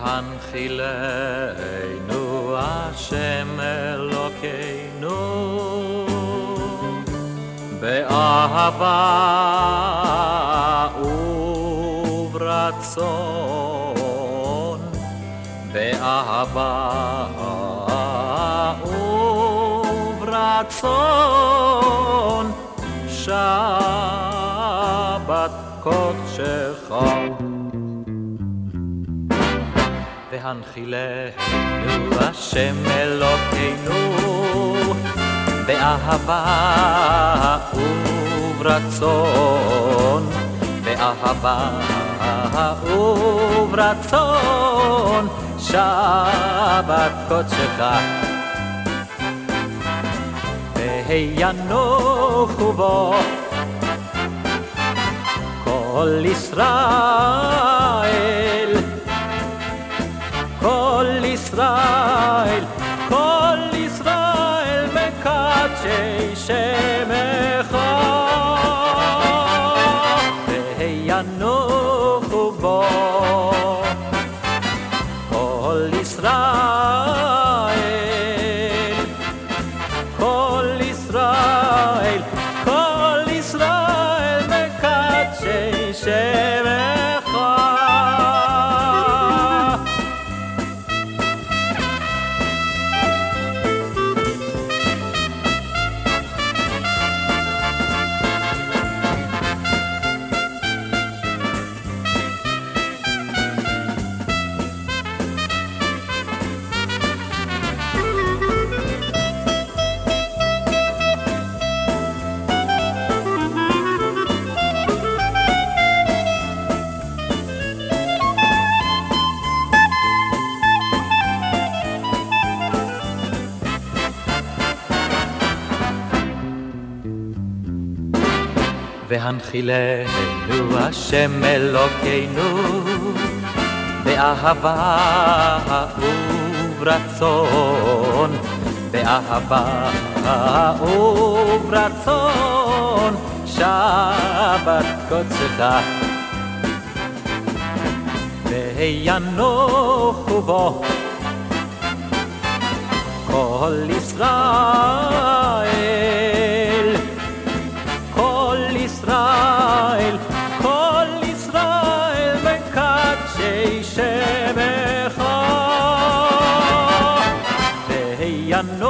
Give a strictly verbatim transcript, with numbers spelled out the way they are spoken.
והנחילנו השם אלוקינו באהבה וברצון, באהבה וברצון, שבת קודשך. והנחילנו השם אלוקינו באהבה וברצון, באהבה וברצון, שבת קודשך. וינוחו בו כל ישראל, כל ישראל, כל ישראל מקדשי שמך. וינוחו בו כל ישראל, כל ישראל, כל ישראל מקדשי שמך. והנחילנו השם אלוקינו באהבה וברצון, באהבה וברצון, שבת קודשך. וינוחו בו כל ישראל, כל ישראל, כל ישראל מקדשי שמך. וינוחו